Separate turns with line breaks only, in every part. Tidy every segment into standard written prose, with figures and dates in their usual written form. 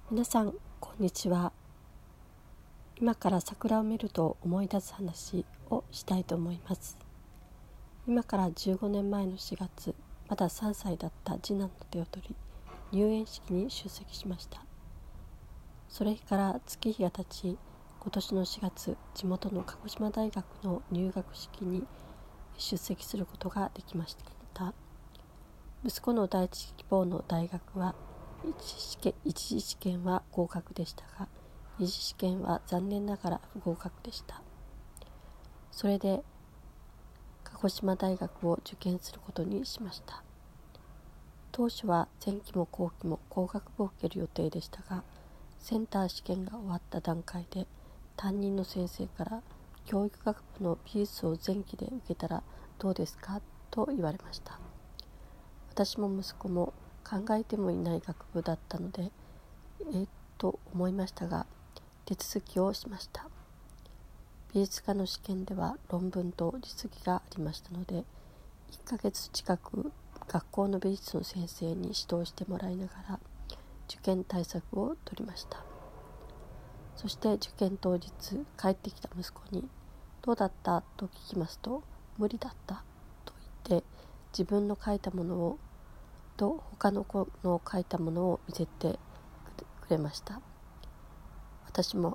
皆さんこんにちは。今から桜を見ると思い出す話をしたいと思います。今から15年前の4月、まだ3歳だった次男の手を取り、入園式に出席しました。それから月日が経ち、今年の4月、地元の鹿児島大学の入学式に出席することができました。息子の第一希望の大学は一次試験は合格でしたが、二次試験は残念ながら不合格でした。それで鹿児島大学を受験することにしました。当初は前期も後期も工学部を受ける予定でしたが、センター試験が終わった段階で担任の先生から教育学部の美術を前期で受けたらどうですかと言われました。私も息子も考えてもいない学部だったのでと思いましたが、手続きをしました。美術科の試験では論文と実技がありましたので、1ヶ月近く学校の美術の先生に指導してもらいながら受験対策を取りました。そして受験当日、帰ってきた息子にどうだったと聞きますと、無理だったと言って、自分の書いたものをと他の子の書いたものを見せてくれました。私も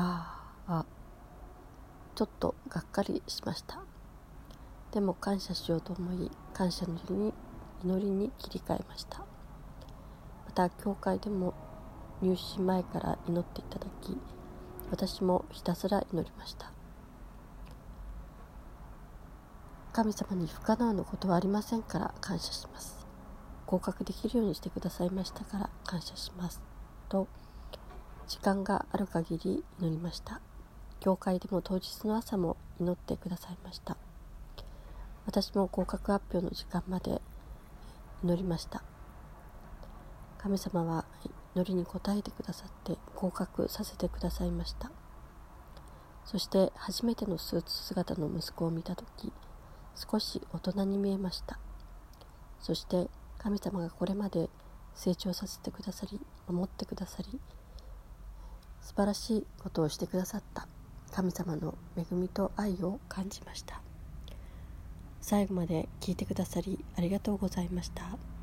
ちょっとがっかりしました。でも感謝しようと思い、感謝の祈りに切り替えました。また教会でも入試前から祈っていただき、私もひたすら祈りました。神様に不可能なことはありませんから感謝します。合格できるようにしてくださいましたから感謝しますと、時間がある限り祈りました。教会でも当日の朝も祈ってくださいました。私も合格発表の時間まで祈りました。神様は祈りに応えてくださって合格させてくださいました。そして初めてのスーツ姿の息子を見たとき、少し大人に見えました。そして神様がこれまで成長させてくださり、守ってくださり、素晴らしいことをしてくださった神様の恵みと愛を感じました。最後まで聞いてくださりありがとうございました。